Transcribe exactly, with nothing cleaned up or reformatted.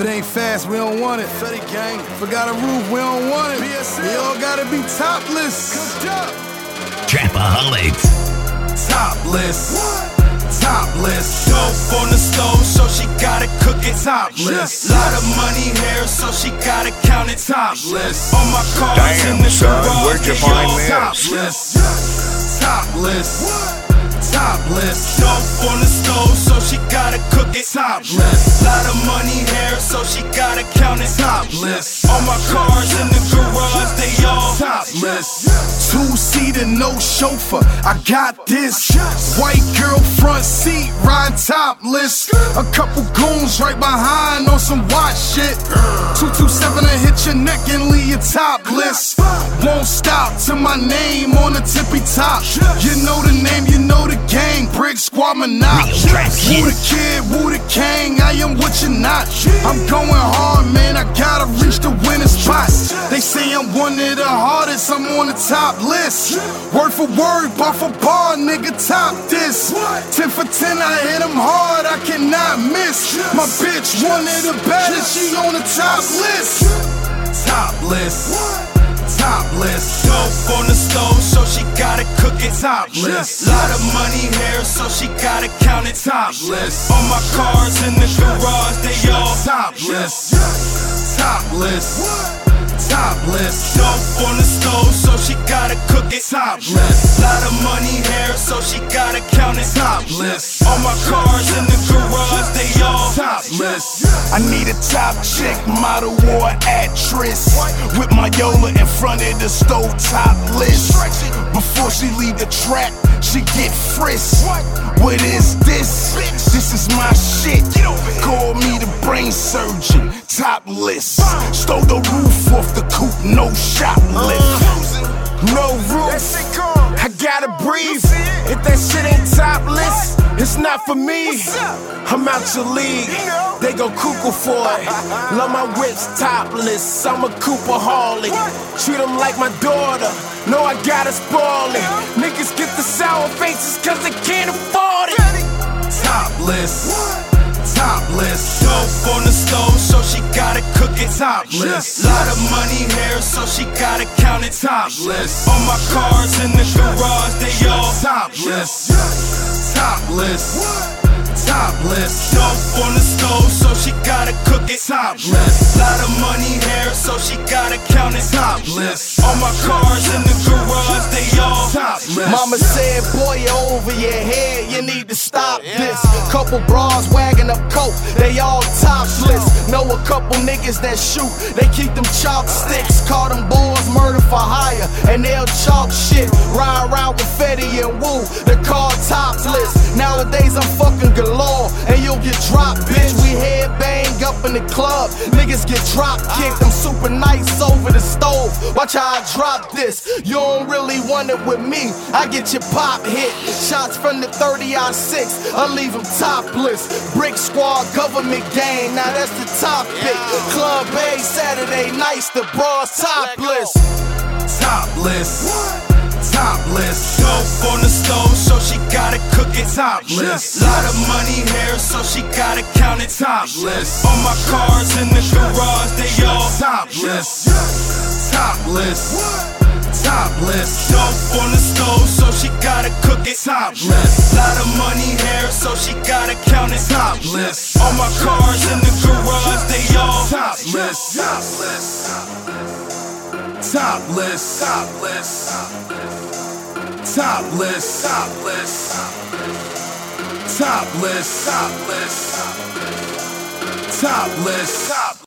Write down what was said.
it ain't fast, we don't want it. Fetty gang. Forgot a roof, we don't want it. B S L. We all gotta be topless. Trapaholics. Topless. Topless. Dope on the stove, so she gotta cook it. Topless. Lot of money here, so she gotta count it. Topless. On my cars Damn, in the son, garage, where'd you they find all this? Topless. Topless. Topless. Dope on the stove, so she gotta cook it. Topless. Lot of money here, so she gotta count it. Topless. On my cars in the garage, they all Topless. Two-seater, no chauffeur, I got this. White girl front seat, riding topless. A couple goons right behind on some watch shit. two two seven and hit your neck and leave you topless. Won't stop till my name on the tippy top. You know the name, you know the gang. Brick Squad Monarch. Woo the kid, woo the king, I am what you're not. I'm going hard, man, I gotta reach the winning spot. They say I'm one of the hardest, I'm on the top list. Word for word, bar for bar, nigga, top this. ten for ten, I hit him hard, I cannot miss. My bitch, one of the baddest, she on the top list. Topless. Topless. dope on the stove, so she gotta cook it. Topless. Lot of money here, so she gotta count it. Topless. On my cars in the garage, they all Topless. Topless. Topless. Dope on the stove, so she gotta cook it. Topless. Lot of money here, so she gotta count it. Topless. On my cars in the garage, they all Topless. I need a top chick, model or actress, with my Yola in front of the stove topless. Before she leave the track, she get frisked. What is this? This is my shit. Call me the brain surgeon, topless. Stole the roof off the coupe, no shoplift. No roof, I gotta breathe. If that shit ain't topless, it's not for me. I'm out your league, they go cuckoo for it. Love my whips topless, I'm a Cooperaholic. Treat them like my daughter, no I gotta spoil it. Niggas get the sour faces cause they can't afford it. Topless. Topless. dope on the stove, so she gotta cook it. Topless. Lot of money here, so she gotta count it. Topless. On my cars in the garage, they all Topless. Topless. Topless. dope on the stove, so she gotta cook it. Topless. Lot of money here, so she gotta count it. Topless. On my cars in the garage, they all Topless. Mama said, boy, you're over your head, you need to stop this. Couple bras wagging up coke, they all topless. Know a couple niggas that shoot, they keep them chopsticks. Call them boys murder for hire, and they'll chalk shit. Ride around with Fetty and Woo, the car topless. Nowadays I'm fucking galore, and you'll get dropped, bitch. We head bang up in the club, niggas get drop kicked. I'm super nice over the stove, watch how I drop this. You don't really want it with me, I get your pop hit. Shots from the thirty aught six, I leave them topless. Brick Squad, government gang, now that's the topic. Club A, Saturday nights, the bras topless. Topless. Topless. dope on the stove, so she gotta cook it. Topless. Lot of money here, so she gotta count it. Topless. On my cars in the garage, they all Topless. Topless. Topless. dope on the stove, so she gotta cook it. Topless. Lot of money here, so she gotta count it. Topless. On my cars in the garage, they all Topless. Topless. Topless. Topless. Topless. Topless. Topless. Topless. Topless.